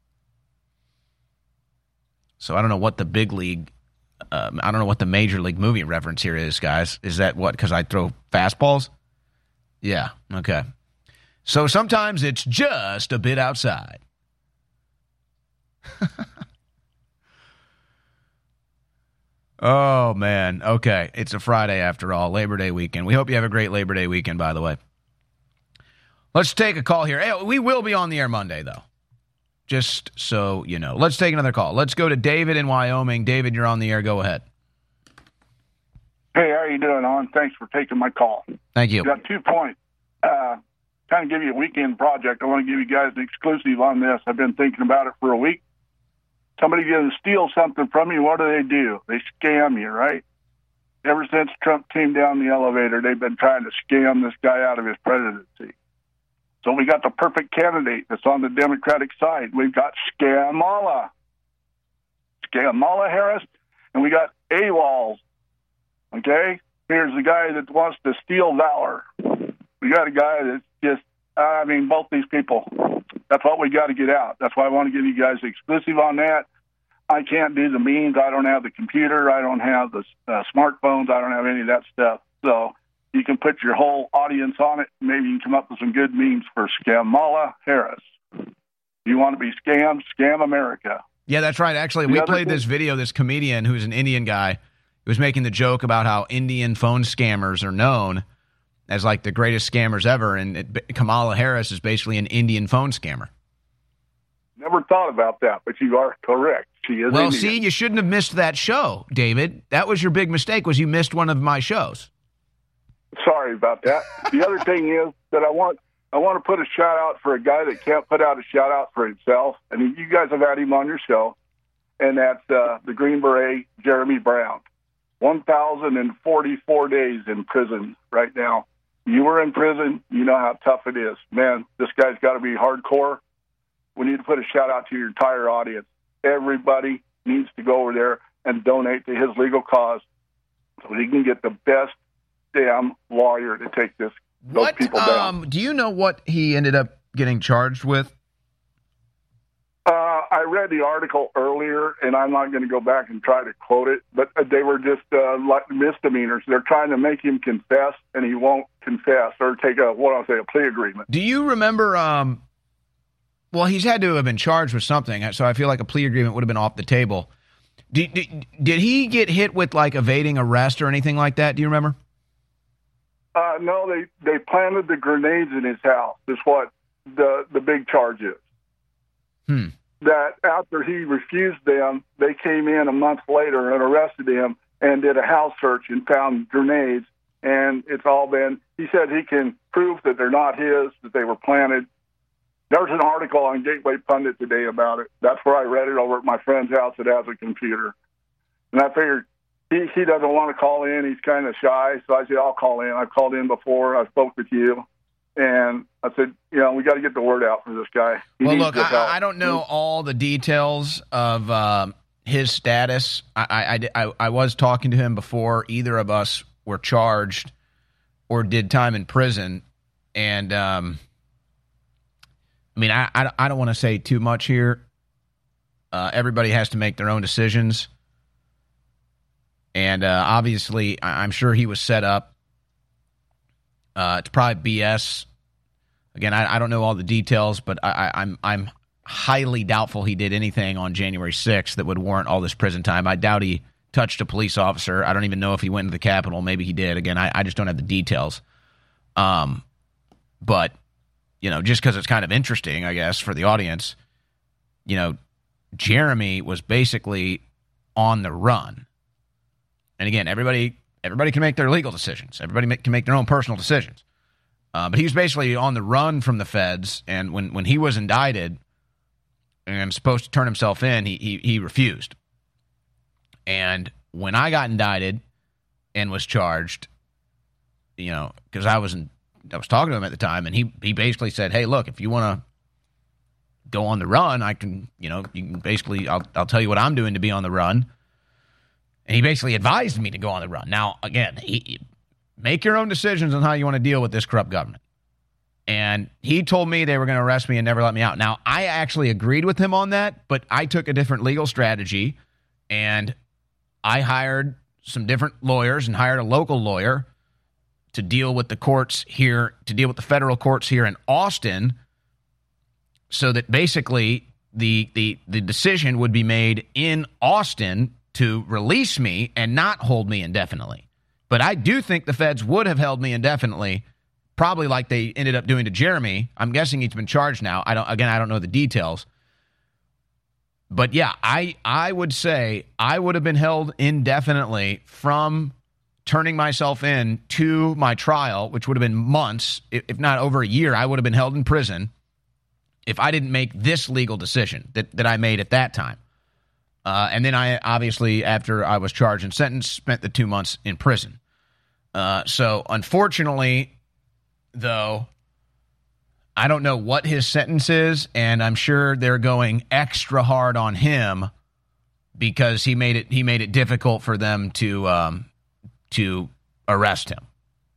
So I don't know what the big league, I don't know what the major league movie reference here is, guys. Is that what? Because I throw fastballs? Yeah, okay. So sometimes it's just a bit outside. Oh, man. Okay. It's a Friday after all. Labor Day weekend. We hope you have a great Labor Day weekend, by the way. Let's take a call here. Hey, we will be on the air Monday, though. Just so you know. Let's take another call. Let's go to David in Wyoming. David, you're on the air. Go ahead. Hey, how you doing, Owen? Thanks for taking my call. Thank you. Got 2 points. Kind of give you a weekend project. I want to give you guys an exclusive on this. I've been thinking about it for a week. Somebody going to steal something from you, what do? They scam you, right? Ever since Trump came down the elevator, they've been trying to scam this guy out of his presidency. So we got the perfect candidate that's on the Democratic side. We've got Scamala Harris, and we got AWOLs. Okay? Here's the guy that wants to steal valor. We got a guy that's just, both these people. That's what we got to get out. That's why I want to give you guys exclusive on that. I can't do the memes. I don't have the computer. I don't have the smartphones. I don't have any of that stuff. So you can put your whole audience on it. Maybe you can come up with some good memes for Scamala Harris. If you want to be scammed, scam America. Yeah, that's right. Actually, we played this video, this comedian who's an Indian guy who was making the joke about how Indian phone scammers are known as like the greatest scammers ever. And Kamala Harris is basically an Indian phone scammer. Never thought about that, but you are correct. She is Well, Indian. see, you shouldn't have missed that show, David. That was your big mistake, was you missed one of my shows. Sorry about that. The other thing is that I want to put a shout out for a guy that can't put out a shout out for himself, and you guys have had him on your show, and that's the Green Beret, Jeremy Brown. 1,044 days in prison right now. You were in prison. You know how tough it is. Man, this guy's got to be hardcore. We need to put a shout out to your entire audience. Everybody needs to go over there and donate to his legal cause so he can get the best damn lawyer to take those people down. Do you know what he ended up getting charged with? I read the article earlier, and I'm not going to go back and try to quote it, but they were just like misdemeanors. They're trying to make him confess, and he won't confess or take a plea agreement. Do you remember? Well, he's had to have been charged with something, so I feel like a plea agreement would have been off the table. Did he get hit with like evading arrest or anything like that? Do you remember? No, they planted the grenades in his house. Is what the big charge is. That after he refused them, they came in a month later and arrested him and did a house search and found grenades. And it's all been, he said he can prove that they're not his, that they were planted. There's an article on Gateway Pundit today about it. That's where I read it, over at my friend's house that has a computer. And I figured he doesn't want to call in. He's kind of shy. So I said, I'll call in. I've called in before. I spoke with you. And I said, we got to get the word out for this guy. Well, look, I don't know all the details of his status. I was talking to him before either of us were charged or did time in prison. And, I don't want to say too much here. Everybody has to make their own decisions. And obviously, I'm sure he was set up. It's probably BS. Again, I don't know all the details, but I'm highly doubtful he did anything on January 6th that would warrant all this prison time. I doubt he touched a police officer. I don't even know if he went to the Capitol. Maybe he did. Again, I just don't have the details. But, just because it's kind of interesting, I guess, for the audience, Jeremy was basically on the run. And again, everybody can make their legal decisions. Everybody can make their own personal decisions. But he was basically on the run from the feds, and when he was indicted and supposed to turn himself in, he refused. And when I got indicted and was charged, because I was talking to him at the time, and he basically said, "Hey, look, if you want to go on the run, I can, you can basically, I'll tell you what I'm doing to be on the run." And he basically advised me to go on the run. Now, again, make your own decisions on how you want to deal with this corrupt government. And he told me they were going to arrest me and never let me out. Now, I actually agreed with him on that, but I took a different legal strategy, and I hired some different lawyers and hired a local lawyer to deal with the courts here, to deal with the federal courts here in Austin, so that basically the decision would be made in Austin to release me and not hold me indefinitely. But I do think the feds would have held me indefinitely, probably like they ended up doing to Jeremy. I'm guessing he's been charged now. I don't know the details. But yeah, I would say I would have been held indefinitely from turning myself in to my trial, which would have been months, if not over a year. I would have been held in prison if I didn't make this legal decision that I made at that time. And then I obviously, after I was charged and sentenced, spent the 2 months in prison. So unfortunately, though, I don't know what his sentence is, and I'm sure they're going extra hard on him because he made it difficult for them to arrest him.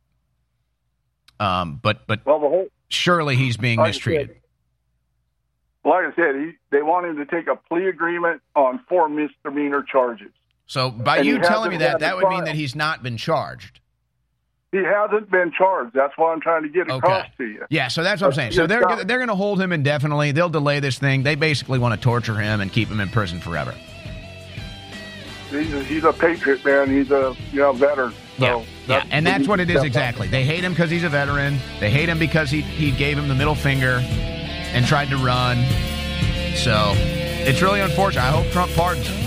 But surely he's being mistreated. Like I said, they want him to take a plea agreement on 4 misdemeanor charges. So by you telling me that would mean that he's not been charged. He hasn't been charged. That's what I'm trying to get across to you. Yeah, so that's what I'm saying. So they're going to hold him indefinitely. They'll delay this thing. They basically want to torture him and keep him in prison forever. He's a patriot, man. He's a veteran. So yeah, and that's what it is exactly. They hate him because he's a veteran. They hate him because he gave him the middle finger and tried to run. So it's really unfortunate. I hope Trump pardons him.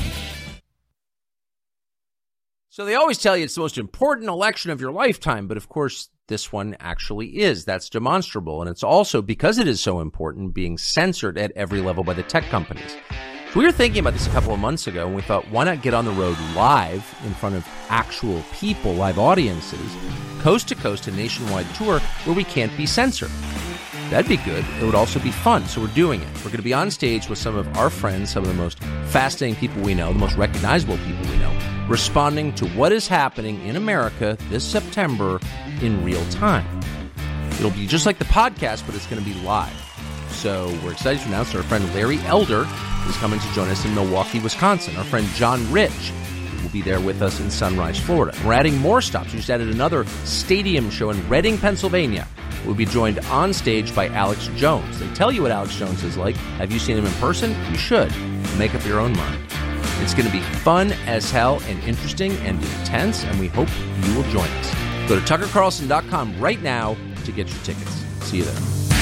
So they always tell you it's the most important election of your lifetime, but of course this one actually is. That's demonstrable, and it's also, because it is so important, being censored at every level by the tech companies. So we were thinking about this a couple of months ago, and we thought, why not get on the road live in front of actual people, live audiences, coast to coast, a nationwide tour where we can't be censored. That'd be good. It would also be fun, so we're doing it. We're going to be on stage with some of our friends, some of the most fascinating people we know, the most recognizable people we know, responding to what is happening in America this September in real time. It'll be just like the podcast, but it's going to be live. So we're excited to announce our friend Larry Elder is coming to join us in Milwaukee, Wisconsin. Our friend John Rich will be there with us in Sunrise, Florida. We're adding more stops. We just added another stadium show in Reading, Pennsylvania. We'll be joined on stage by Alex Jones. They tell you what Alex Jones is like. Have you seen him in person? You should. Make up your own mind. It's going to be fun as hell and interesting and intense, and we hope you will join us. Go to TuckerCarlson.com right now to get your tickets. See you there.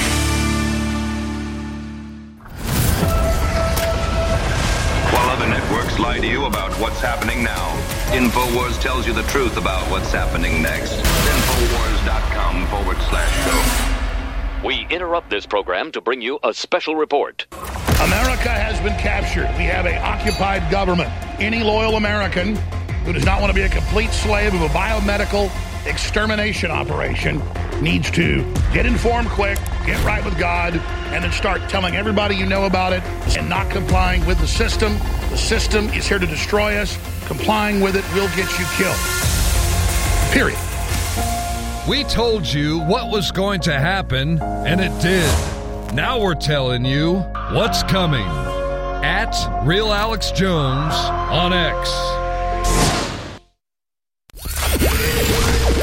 While other networks lie to you about what's happening now, InfoWars tells you the truth about what's happening next. InfoWars.com/show. We interrupt this program to bring you a special report. America has been captured. We have an occupied government. Any loyal American who does not want to be a complete slave of a biomedical extermination operation needs to get informed quick, get right with God, and then start telling everybody you know about it and not complying with the system. The system is here to destroy us. Complying with it will get you killed. Period. We told you what was going to happen, and it did. Now we're telling you what's coming. At Real Alex Jones on X.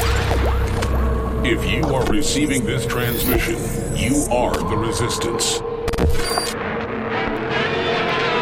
If you are receiving this transmission, you are the resistance.